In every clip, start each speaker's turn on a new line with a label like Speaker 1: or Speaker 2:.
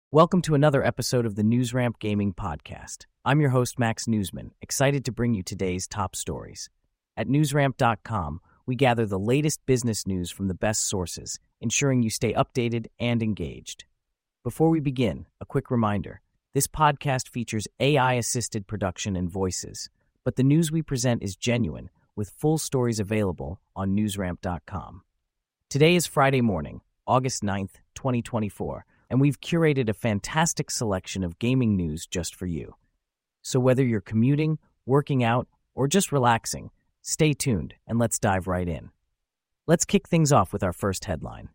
Speaker 1: Welcome to another episode of the NewsRamp Gaming Podcast. I'm your host, Max Newsman, excited to bring you today's top stories. At newsramp.com, we gather the latest business news from the best sources, ensuring you stay updated and engaged. Before we begin, a quick reminder. This podcast features AI-assisted production and voices, but the news we present is genuine, with full stories available on newsramp.com. Today is Friday morning, August 9th, 2024, and we've curated a fantastic selection of gaming news just for you. So whether you're commuting, working out, or just relaxing, stay tuned and let's dive right in. Let's kick things off with our first headline.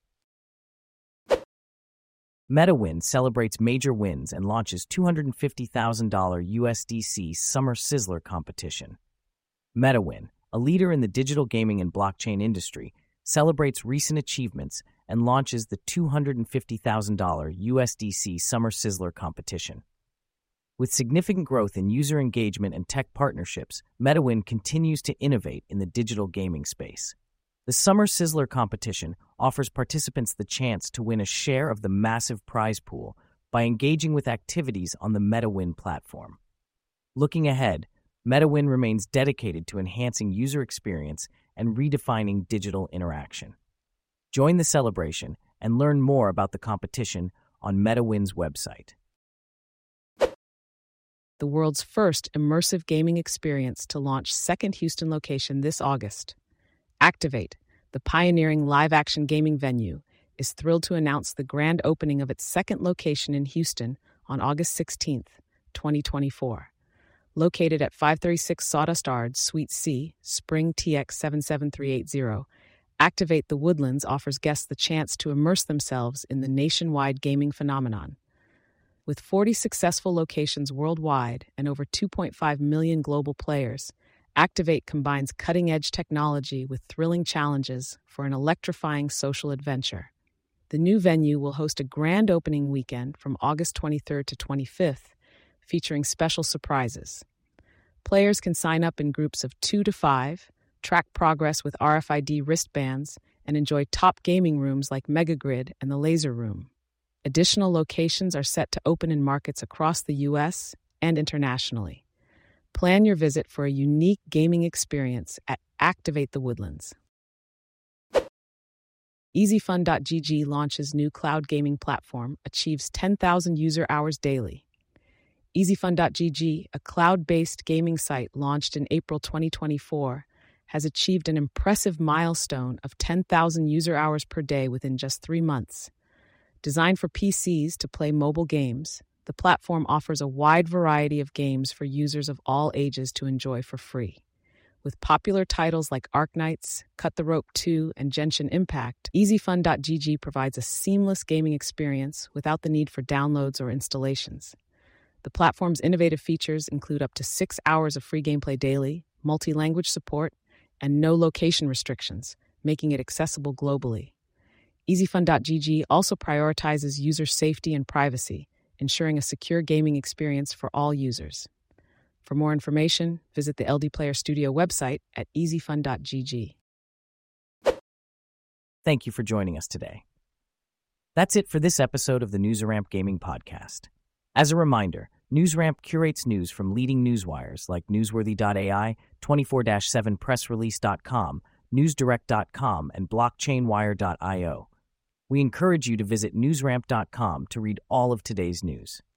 Speaker 1: MetaWin celebrates major wins and launches $250,000 USDC Summer Sizzler competition. MetaWin, a leader in the digital gaming and blockchain industry, celebrates recent achievements and launches the $250,000 USDC Summer Sizzler competition. With significant growth in user engagement and tech partnerships, MetaWin continues to innovate in the digital gaming space. The Summer Sizzler competition offers participants the chance to win a share of the massive prize pool by engaging with activities on the MetaWin platform. Looking ahead, MetaWin remains dedicated to enhancing user experience and redefining digital interaction. Join the celebration and learn more about the competition on MetaWin's website.
Speaker 2: The world's first immersive gaming experience to launch second Houston location this August. Activate, the pioneering live-action gaming venue, is thrilled to announce the grand opening of its second location in Houston on August 16th, 2024. Located at 536 Sawdust Ard, Suite C, Spring TX 77380, Activate the Woodlands offers guests the chance to immerse themselves in the nationwide gaming phenomenon. With 40 successful locations worldwide and over 2.5 million global players, Activate combines cutting-edge technology with thrilling challenges for an electrifying social adventure. The new venue will host a grand opening weekend from August 23rd to 25th, featuring special surprises. Players can sign up in groups of 2 to 5, track progress with RFID wristbands, and enjoy top gaming rooms like Megagrid and the Laser Room. Additional locations are set to open in markets across the U.S. and internationally. Plan your visit for a unique gaming experience at Activate the Woodlands. EasyFun.gg launches new cloud gaming platform, achieves 10,000 user hours daily. EasyFun.gg, a cloud-based gaming site launched in April 2024, has achieved an impressive milestone of 10,000 user hours per day within just 3 months. Designed for PCs to play mobile games, the platform offers a wide variety of games for users of all ages to enjoy for free. With popular titles like Arknights, Cut the Rope 2, and Genshin Impact, EasyFun.gg provides a seamless gaming experience without the need for downloads or installations. The platform's innovative features include up to 6 hours of free gameplay daily, multi-language support, and no location restrictions, making it accessible globally. EasyFun.gg also prioritizes user safety and privacy, ensuring a secure gaming experience for all users. For more information, visit the LD Player Studio website at easyfun.gg.
Speaker 1: Thank you for joining us today. That's it for this episode of the NewsRamp Gaming Podcast. As a reminder, NewsRamp curates news from leading newswires like Newsworthy.ai, 24/7pressrelease.com, NewsDirect.com, and BlockchainWire.io. We encourage you to visit newsramp.com to read all of today's news.